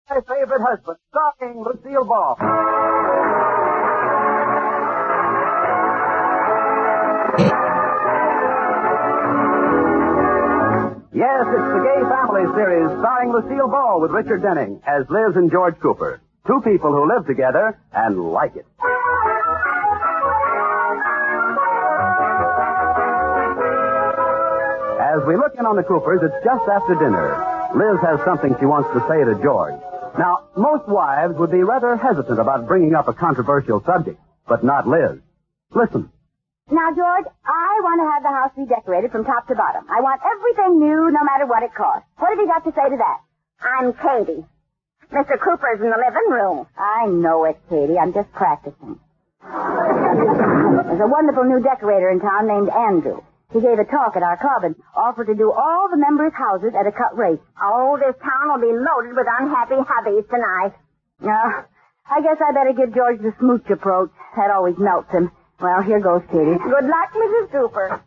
My Favorite Husband, starring Lucille Ball. Yes, it's the Gay Family series starring Lucille Ball with Richard Denning as Liz and George Cooper. Two people who live together and like it. As we look in on the Coopers, it's just after dinner. Liz has something she wants to say to George. Now, most wives would be rather hesitant about bringing up a controversial subject, but not Liz. Listen. Now, George, I want to have the house redecorated from top to bottom. I want everything new, no matter what it costs. What have you got to say to that? I'm Katie. Mr. Cooper's in the living room. I know it, Katie. I'm just practicing. There's a wonderful new decorator in town named Andrew. He gave a talk at our club and offered to do all the members' houses at a cut rate. Oh, this town will be loaded with unhappy hubbies tonight. I guess I better give George the smooch approach. That always melts him. Well, here goes, Katie. Good luck, Mrs. Cooper.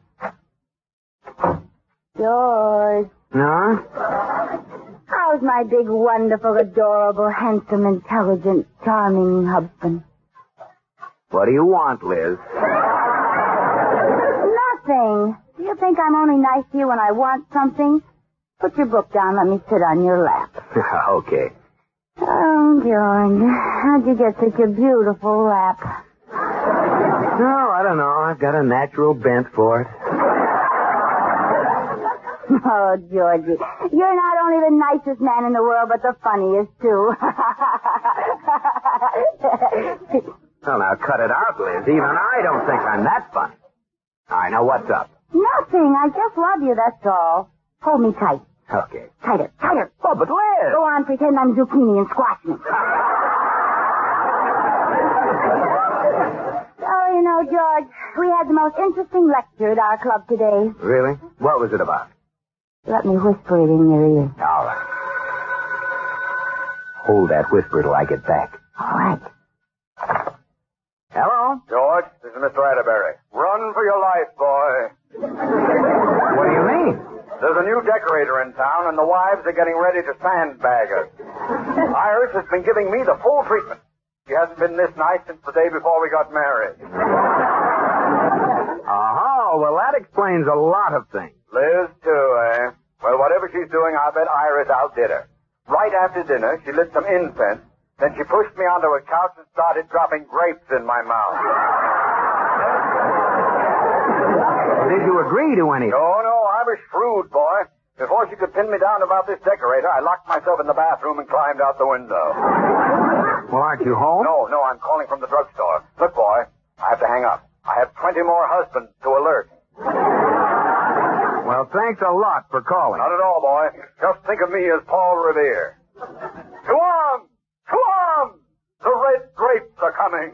George. No? How's my big, wonderful, adorable, handsome, intelligent, charming husband? What do you want, Liz? Nothing. Do you think I'm only nice to you when I want something? Put your book down. Let me sit on your lap. Okay. Oh, George, how'd you get such a beautiful lap? No, I don't know. I've got a natural bent for it. Oh, Georgie, you're not only the nicest man in the world, but the funniest, too. Well, now, cut it out, Liz. Even I don't think I'm that funny. All right, now, what's up? Nothing. I just love you, that's all. Hold me tight. Okay. Tighter, tighter. Oh, but Liz! Go on, pretend I'm zucchini and squash me. Oh, you know, George, we had the most interesting lecture at our club today. Really? What was it about? Let me whisper it in your ear. All right. Hold that whisper till I get back. All right. Hello? George, this is Mr. Atterbury. Run for your life, boy. What do you mean? There's a new decorator in town, and the wives are getting ready to sandbag us. Iris has been giving me the full treatment. She hasn't been this nice since the day before we got married. Oh, well, that explains a lot of things. Liz, too, eh? Well, whatever she's doing, I bet Iris outdid her. Right after dinner, she lit some incense, then she pushed me onto a couch and started dropping grapes in my mouth. Did you agree to anything? No, I was shrewd, boy. Before she could pin me down about this decorator, I locked myself in the bathroom and climbed out the window. Well, aren't you home? No, I'm calling from the drugstore. Look, boy, I have to hang up. I have 20 more husbands to alert. Well, thanks a lot for calling. Not at all, boy. Just think of me as Paul Revere. To arms! To arms! The red grapes are coming.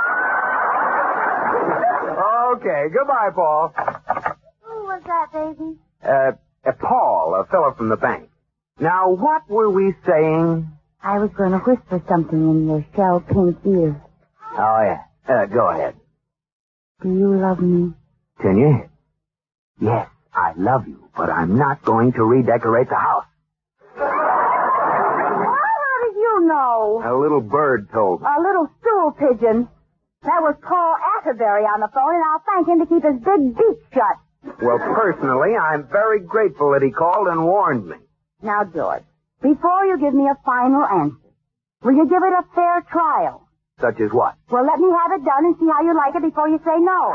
Okay, goodbye, Paul. Who was that, baby? Paul, a fellow from the bank. Now, what were we saying? I was going to whisper something in your shell pink ear. Oh, yeah. Go ahead. Do you love me? Tanya? Yes, I love you, but I'm not going to redecorate the house. Well, how did you know? A little bird told me. A little stool pigeon. That was Paul Atterbury on the phone, and I'll thank him to keep his big beak shut. Well, personally, I'm very grateful that he called and warned me. Now, George, before you give me a final answer, will you give it a fair trial? Such as what? Well, let me have it done and see how you like it before you say no.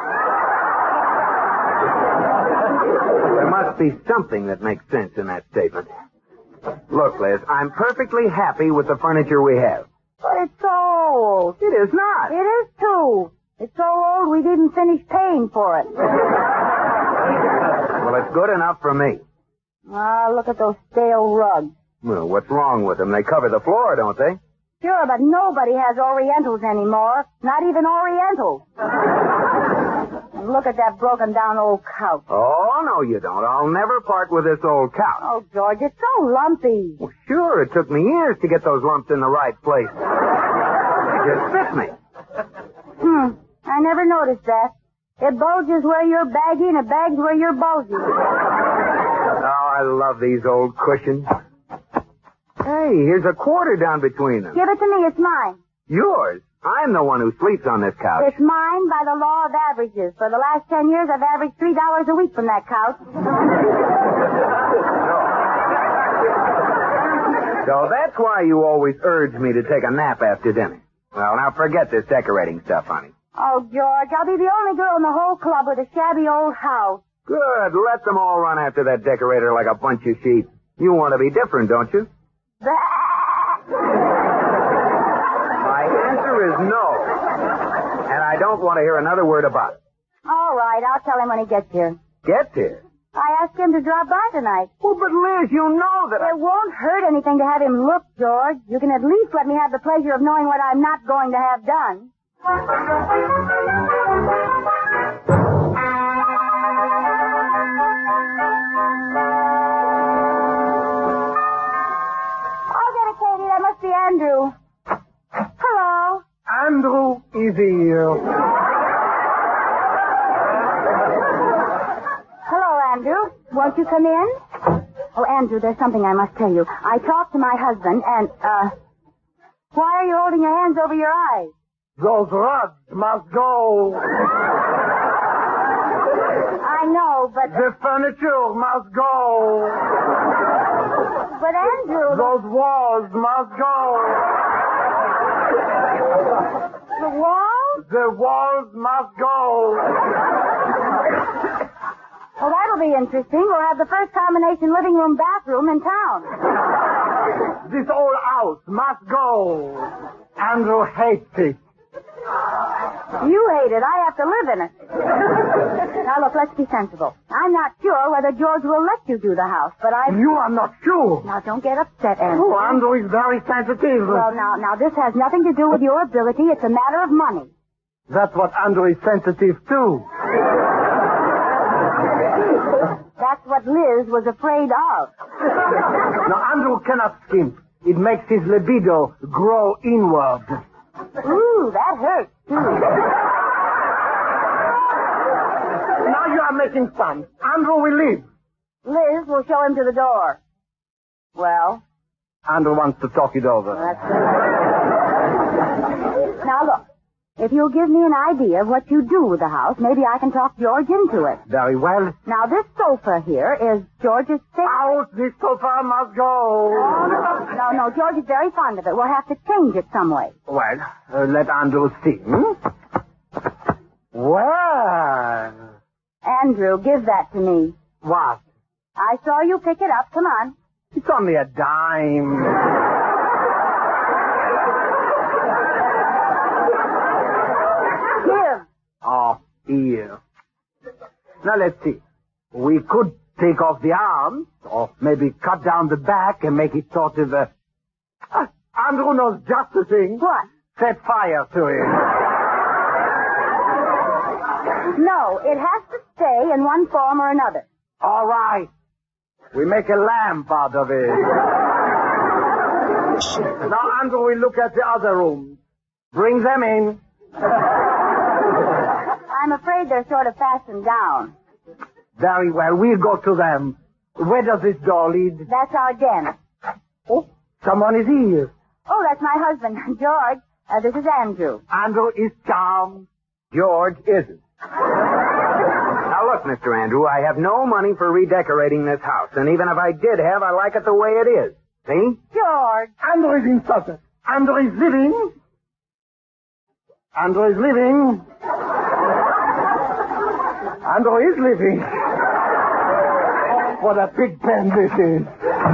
There must be something that makes sense in that statement. Look, Liz, I'm perfectly happy with the furniture we have. But it's so old. It is not. It is, too. It's so old we've even finished paying for it. Well, it's good enough for me. Ah, look at those stale rugs. Well, what's wrong with them? They cover the floor, don't they? Sure, but nobody has Orientals anymore. Not even Orientals. And look at that broken down old couch. Oh, no, you don't. I'll never part with this old couch. Oh, George, it's so lumpy. Well, sure, it took me years to get those lumps in the right place. They just fit me. I never noticed that. It bulges where you're baggy and it bags where you're bulgy. Oh, I love these old cushions. Hey, Hey, here's a quarter down between them. Give it to me. It's mine. Yours? I'm the one who sleeps on this couch. It's mine by the law of averages. For the last 10 years, I've averaged $3 a week from that couch. So that's why you always urge me to take a nap after dinner. Well, now forget this decorating stuff, honey. Oh, George, I'll be the only girl in the whole club with a shabby old house. Good. Let them all run after that decorator like a bunch of sheep. You want to be different, don't you? My answer is no. And I don't want to hear another word about it. All right, I'll tell him when he gets here. Gets here? I asked him to drop by tonight. Well, but Liz, you know that It won't hurt anything to have him look, George. You can at least let me have the pleasure of knowing what I'm not going to have done. I'll get it, Katie. That must be Andrew. Hello. Andrew is here. Hello, Andrew. Won't you come in? Oh, Andrew, there's something I must tell you. I talked to my husband and, why are you holding your hands over your eyes? Those rugs must go. I know, but... The furniture must go. But, Andrew... Those walls must go. The walls? The walls must go. Well, that'll be interesting. We'll have the first combination living room bathroom in town. This old house must go. Andrew hates it. You hate it. I have to live in it. Now, look, let's be sensible. I'm not sure whether George will let you do the house, but You are not sure. Now, don't get upset, Andrew. Oh, Andrew is very sensitive. Well, now, this has nothing to do with your ability. It's a matter of money. That's what Andrew is sensitive to. That's what Liz was afraid of. Now, Andrew cannot skimp. It makes his libido grow inward. Ooh, that hurts, too. Now you are making fun. Andrew will leave. Liz will show him to the door. Well, Andrew wants to talk it over. that's good. Now, look. If you'll give me an idea of what you do with the house, maybe I can talk George into it. Very well. Now, this sofa here is George's favorite. Out, this sofa must go. No, George is very fond of it. We'll have to change it some way. Well, let Andrew see. Well. Andrew, give that to me. What? I saw you pick it up. Come on. It's only a dime. Give. Oh, here. Now, let's see. We could take off the arms, or maybe cut down the back and make it sort of a... Andrew knows just the thing. What? Set fire to it. No, it has to stay in one form or another. All right. We make a lamp out of it. Now, Andrew, we look at the other rooms. Bring them in. I'm afraid they're sort of fastened down. Very well. We'll go to them. Where does this door lead? That's our den. Oh, someone is here. Oh, that's my husband, George. This is Andrew. Andrew is charmed. George isn't. Now, look, Mr. Andrew, I have no money for redecorating this house. And even if I did have, I like it the way it is. See? George. Andrew is insulted. Andrew is living. Andrew is living. Andrew is living. What a big pen this is.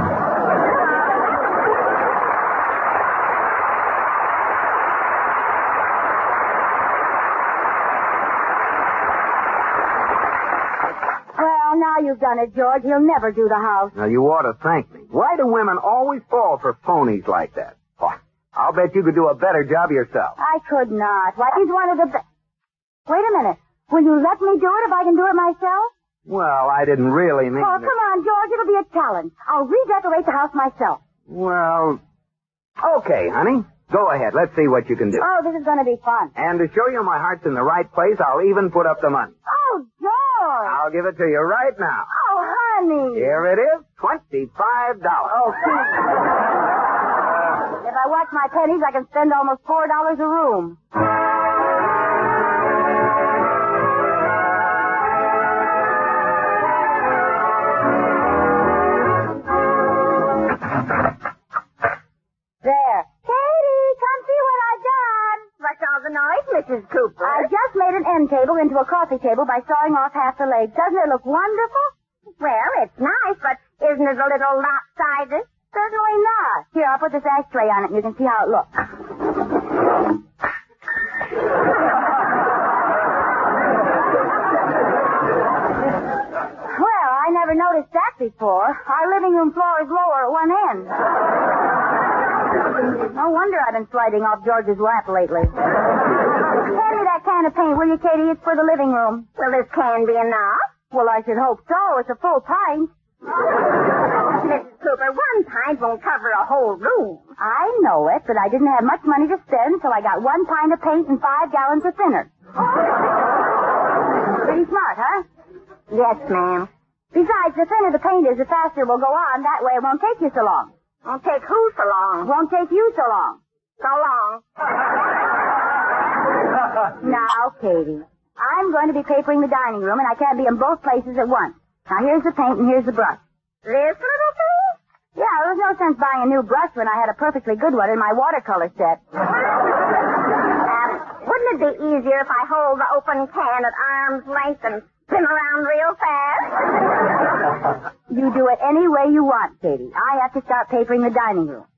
Well, now you've done it, George. He'll never do the house. Now, you ought to thank me. Why do women always fall for phonies like that? Oh, I'll bet you could do a better job yourself. I could not. Why, he's one of the best. Wait a minute. Will you let me do it if I can do it myself? Well, I didn't really mean Oh, to... come on, George. It'll be a challenge. I'll redecorate the house myself. Well, okay, honey. Go ahead. Let's see what you can do. Oh, this is going to be fun. And to show you my heart's in the right place, I'll even put up the money. Oh, George. I'll give it to you right now. Oh, honey. Here it is, $25. Oh, please. watch my pennies, I can spend almost $4 a room. There. Katie, come see what I've done. What's all the noise, Mrs. Cooper? I just made an end table into a coffee table by sawing off half the legs. Doesn't it look wonderful? Well, it's nice, but isn't it a little lopsided? Certainly not. Here, I'll put this ashtray on it and you can see how it looks. Well, I never noticed that before. Our living room floor is lower at one end. No wonder I've been sliding off George's lap lately. Hand me that can of paint, will you, Katie? It's for the living room. Will this can be enough? Well, I should hope so. It's a full pint. Mrs. Cooper, 1 pint won't cover a whole room. I know it, but I didn't have much money to spend, so I got 1 pint of paint and 5 gallons of thinner. Pretty smart, huh? Yes, ma'am. Besides, the thinner the paint is, the faster it will go on. That way it won't take you so long. Won't take who so long? Won't take you so long. So long. Now, Katie, I'm going to be papering the dining room, and I can't be in both places at once. Now, here's the paint and here's the brush. This little thing? Yeah, there was no sense buying a new brush when I had a perfectly good one in my watercolor set. Wouldn't it be easier if I hold the open can at arm's length and spin around real fast? You do it any way you want, Katie. I have to start papering the dining room.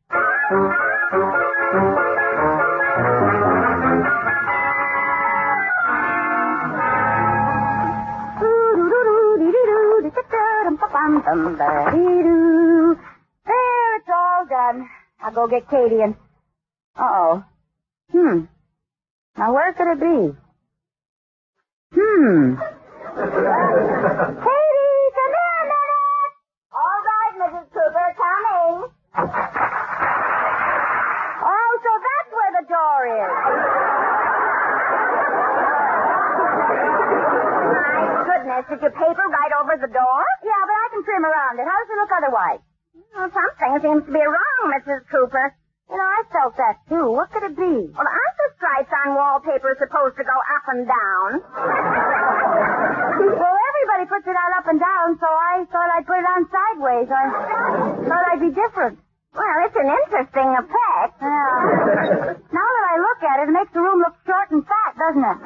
There, it's all done. I'll go get Katie and... Uh-oh. Now, where could it be? Katie, come here a minute. All right, Mrs. Cooper, coming. Oh, so that's where the door is. My goodness, did you paper right over the door? Yeah, but I can trim around it. How does it look otherwise? Well, something seems to be wrong, Mrs. Cooper. You know, I felt that, too. What could it be? Well, aren't the stripes on wallpaper supposed to go up and down? Well, everybody puts it on up and down, so I thought I'd put it on sideways. I thought I'd be different. Well, it's an interesting effect. Yeah. Now that I look at it, it makes the room look short and fat, doesn't it?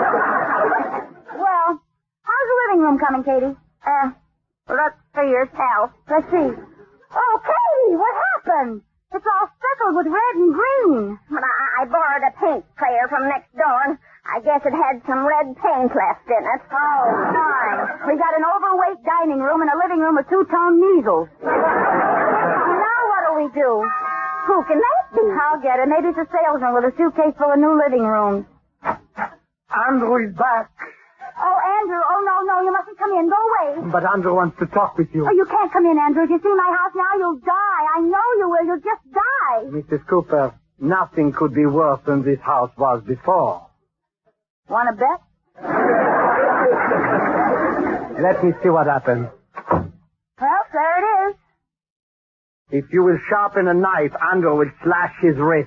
Well, how's the living room coming, Katie? Look for yourself. Let's see. Oh, Katie, what happened? It's all speckled with red and green. But I borrowed a paint sprayer from next door, and I guess it had some red paint left in it. Oh, fine. We got an overweight dining room and a living room with 2-tone measles. Now what'll we do? Who can that be? I'll get it. Maybe it's a salesman with a suitcase full of new living rooms. Andrew is back. Oh, Andrew. Oh, no. You mustn't come in. Go away. But Andrew wants to talk with you. Oh, you can't come in, Andrew. If you see my house now, you'll die. I know you will. You'll just die. Mrs. Cooper, nothing could be worse than this house was before. Want to bet? Let me see what happens. Well, there it is. If you will sharpen a knife, Andrew will slash his wrist.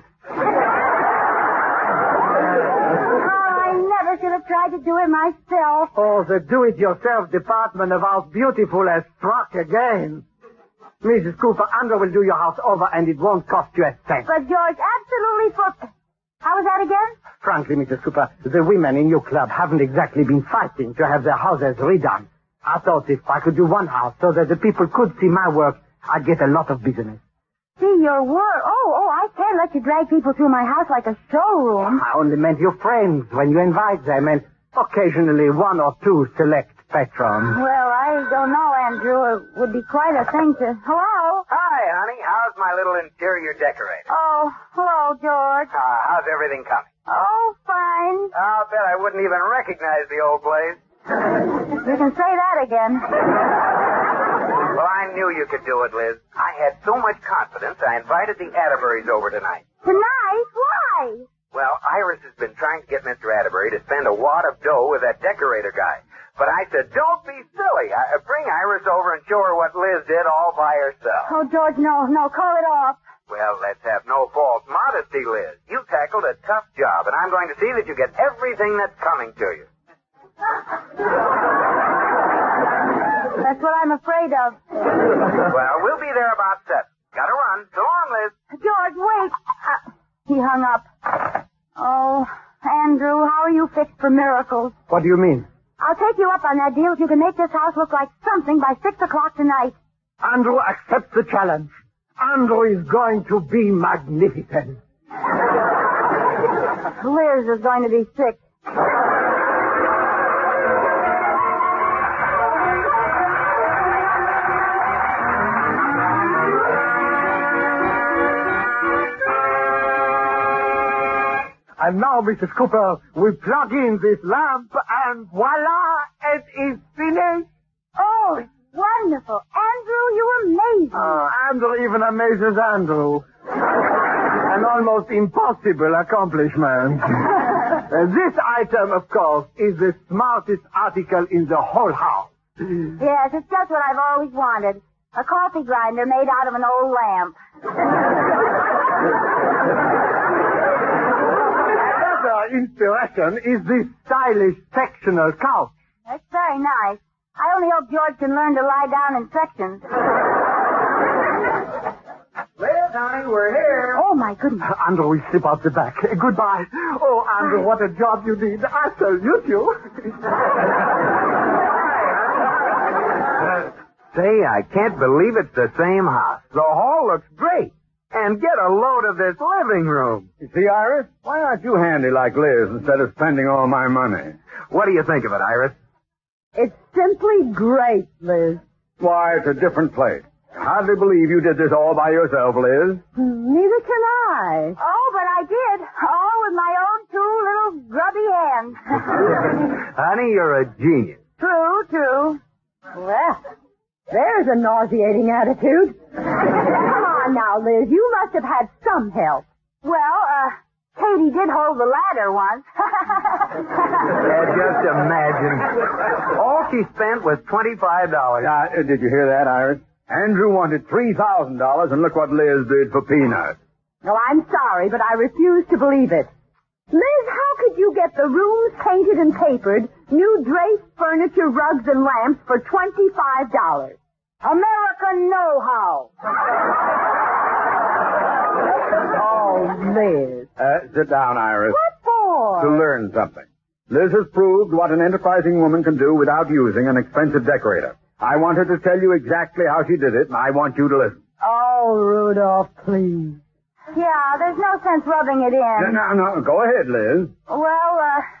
I should have tried to do it myself. Oh, the do-it-yourself department of House Beautiful has struck again. Mrs. Cooper, Andrew will do your house over, and it won't cost you a cent. But George, absolutely How was that again? Frankly, Mrs. Cooper, the women in your club haven't exactly been fighting to have their houses redone. I thought if I could do one house so that the people could see my work, I'd get a lot of business. See your work? Oh, I can't let you drag people through my house like a showroom. I only meant your friends when you invite them, and occasionally 1 or 2 select patrons. Well, I don't know, Andrew. It would be quite a thing to... Hello? Hi, honey. How's my little interior decorator? Oh, hello, George. How's everything coming? Oh, fine. I'll bet I wouldn't even recognize the old place. You can say that again. Well, I knew you could do it, Liz. I had so much confidence, I invited the Atterburys over tonight. Tonight? Why? Well, Iris has been trying to get Mr. Atterbury to spend a wad of dough with that decorator guy. But I said, don't be silly. Bring Iris over and show her what Liz did all by herself. Oh, George, no, call it off. Well, let's have no false modesty, Liz. You tackled a tough job, and I'm going to see that you get everything that's coming to you. That's what I'm afraid of. Well, we'll be there about 7. Gotta run. So long, Liz. George, wait. He hung up. Oh, Andrew, how are you fixed for miracles? What do you mean? I'll take you up on that deal if you can make this house look like something by 6 o'clock tonight. Andrew accepts the challenge. Andrew is going to be magnificent. Liz is going to be sick. And now, Mrs. Cooper, we plug in this lamp, and voila, it is finished. Oh, it's wonderful. Andrew, you're amazing. Andrew even amazes Andrew. An almost impossible accomplishment. This item, of course, is the smartest article in the whole house. Yes, it's just what I've always wanted. A coffee grinder made out of an old lamp. Another inspiration is this stylish sectional couch. That's very nice. I only hope George can learn to lie down in sections. Liz, honey, we're here. Oh, my goodness. Andrew, we slip out the back. Goodbye. Oh, Andrew, what a job you did. I salute you. Say, I can't believe it's the same house. The hall looks great. And get a load of this living room. You see, Iris, why aren't you handy like Liz instead of spending all my money? What do you think of it, Iris? It's simply great, Liz. Why, it's a different place. I hardly believe you did this all by yourself, Liz. Neither can I. Oh, but I did. All with my own 2 little grubby hands. Honey, you're a genius. True. Well, there's a nauseating attitude. Come on now, Liz. You must have had some help. Well, Katie did hold the ladder once. Just imagine. All she spent was $25. Did you hear that, Iris? Andrew wanted $3,000, and look what Liz did for peanuts. No, I'm sorry, but I refuse to believe it. Liz, how could you get the rooms painted and papered, new drapes, furniture, rugs, and lamps for $25? American know-how. Oh, Liz. Sit down, Iris. What for? To learn something. Liz has proved what an enterprising woman can do without using an expensive decorator. I want her to tell you exactly how she did it, and I want you to listen. Oh, Rudolph, please. Yeah, there's no sense rubbing it in. No, go ahead, Liz. Well,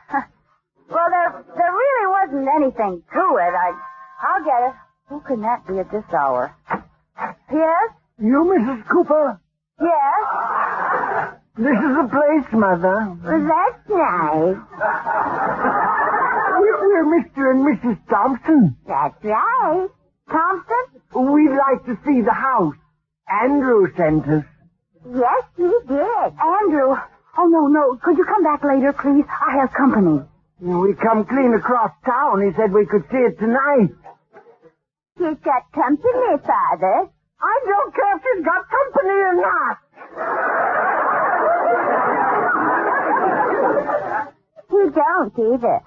there really wasn't anything to it. I'll get it. Who can that be at this hour? Yes? You, Mrs. Cooper? Yes? This is the place, Mother. That's nice. We're Mr. and Mrs. Thompson. That's right. Thompson? We'd like to see the house. Andrew sent us. Yes, he did. Andrew. Oh, no. Could you come back later, please? I have company. We come clean across town. He said we could see it tonight. He's got company, Father. I don't care if he's got company or not. He don't either.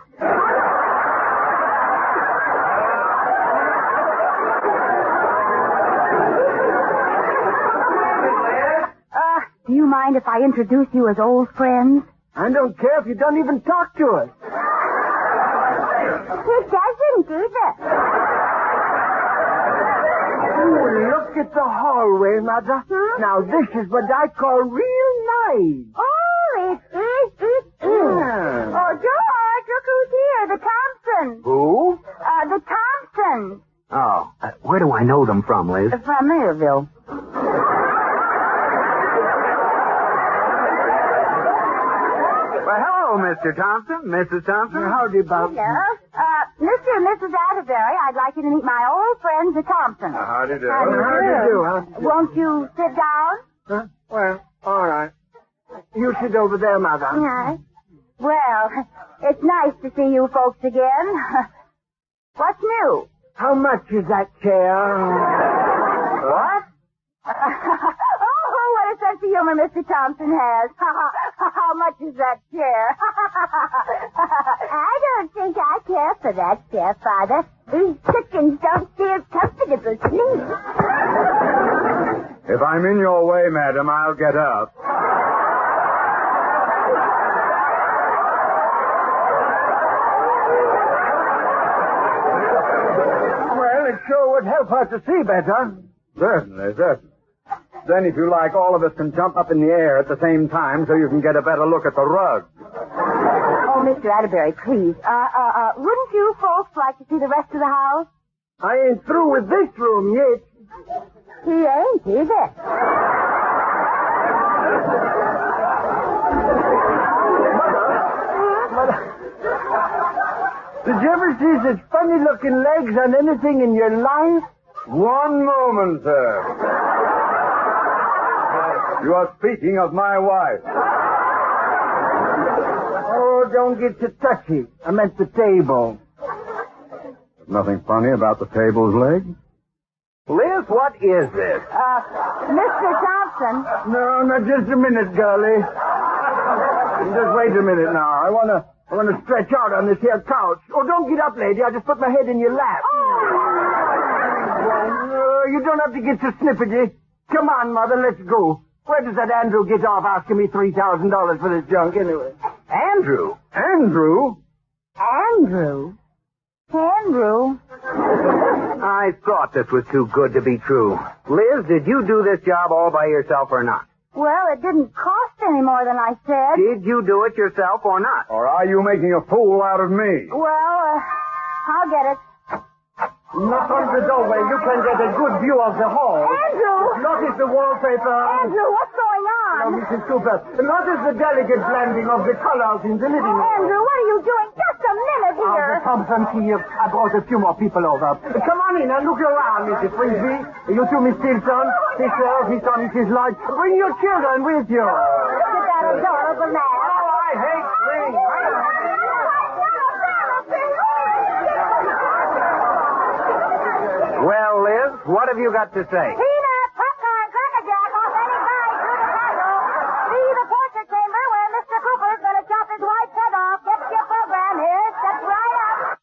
Do you mind if I introduce you as old friends? I don't care if you don't even talk to us. He doesn't either. Oh, look at the hallway, Mother. Now, this is what I call real nice. Oh, it is. Yeah. Oh, George, look who's here. The Thompsons. Who? The Thompsons. Oh, where do I know them from, Liz? From Mayorville. Well, hello, Mr. Thompson, Mrs. Thompson. Howdy, Bob. Hello. Mr. and Mrs. Atterbury, I'd like you to meet my old friends, the Thompsons. How do you do? How do you do? Won't you sit down? Huh? Well, all right. You sit over there, Mother. Yes. Well, it's nice to see you folks again. What's new? How much is that chair? What? Oh, what a sense of humor Mr. Thompson has. How much is that chair? I don't think I care for that chair, Father. These chickens don't feel comfortable to me. If I'm in your way, madam, I'll get up. Well, it sure would help her to see better. Certainly. Then, if you like, all of us can jump up in the air at the same time so you can get a better look at the rug. Oh, Mr. Atterbury, please. Wouldn't you folks like to see the rest of the house? I ain't through with this room yet. He ain't, is it? Mother, did you ever see such funny-looking legs on anything in your life? One moment, sir. You are speaking of my wife. Oh, don't get too touchy. I meant the table. There's nothing funny about the table's legs. Liz, what is this? Mr. Thompson. No, just a minute, girlie. Just wait a minute now. I wanna stretch out on this here couch. Oh, don't get up, lady. I'll just put my head in your lap. You don't have to get so snippety. Come on, Mother, let's go. Where does that Andrew get off asking me $3,000 for this junk anyway? Andrew? Andrew? Andrew? I thought this was too good to be true. Liz, did you do this job all by yourself or not? Well, it didn't cost any more than I said. Did you do it yourself or not? Or are you making a fool out of me? Well, I'll get it. Knock on the doorway. You can get a good view of the hall. Andrew! Notice the wallpaper. Andrew, what's going on? Now, Mrs. Cooper, notice the delicate blending of the colors in the living room. Andrew, what are you doing? Just a minute here. Thompson, see, I brought a few more people over. Come on in and look around, Mrs. Frisbee. You too, Miss Stilson, Mr. Mrs. Lloyd. Bring your children with you. Look at that adorable man. Oh, I hate spring. Well, Liz, what have you got to say? Peanut, popcorn, cracker jack off any side through the candle. See the torture chamber where Mr. Cooper's going to chop his wife's head off. Get your program here. Step right up.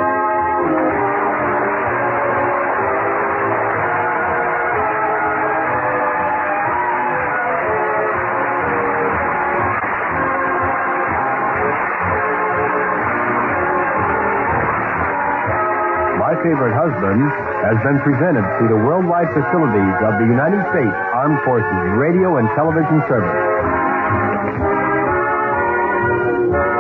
My Favorite Husband has been presented through the worldwide facilities of the United States Armed Forces Radio and Television Service.